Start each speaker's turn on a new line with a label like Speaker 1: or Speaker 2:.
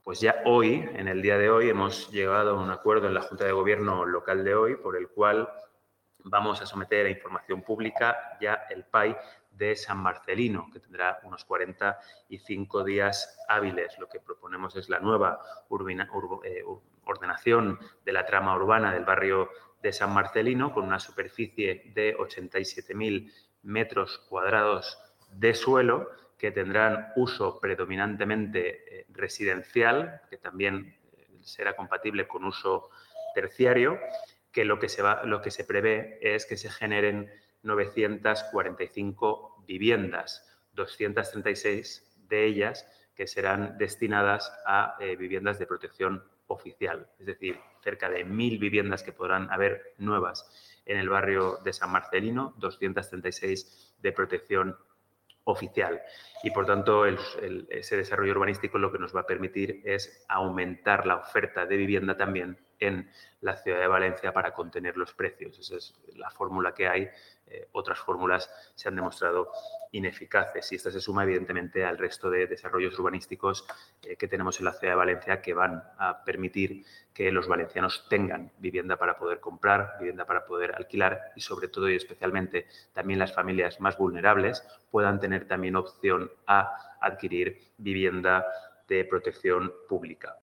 Speaker 1: Pues ya hoy, en el día de hoy, hemos llegado a un acuerdo en la Junta de Gobierno local de hoy por el cual vamos a someter a información pública ya el PAI de San Marcelino, que tendrá unos 45 días hábiles. Lo que proponemos es la nueva ordenación de la trama urbana del barrio de San Marcelino, con una superficie de 87.000 metros cuadrados de suelo, que tendrán uso predominantemente residencial, que también será compatible con uso terciario, que lo que se prevé es que se generen 945 viviendas, 236 de ellas que serán destinadas a viviendas de protección oficial, es decir, cerca de 1.000 viviendas que podrán haber nuevas en el barrio de San Marcelino, 236 de protección oficial. Y, por tanto, ese desarrollo urbanístico lo que nos va a permitir es aumentar la oferta de vivienda también en la ciudad de Valencia para contener los precios. Esa es la fórmula que hay. Otras fórmulas se han demostrado ineficaces y esta se suma, evidentemente, al resto de desarrollos urbanísticos que tenemos en la ciudad de Valencia, que van a permitir que los valencianos tengan vivienda para poder comprar, vivienda para poder alquilar y, sobre todo y especialmente, también las familias más vulnerables puedan tener también opción a adquirir vivienda de protección pública.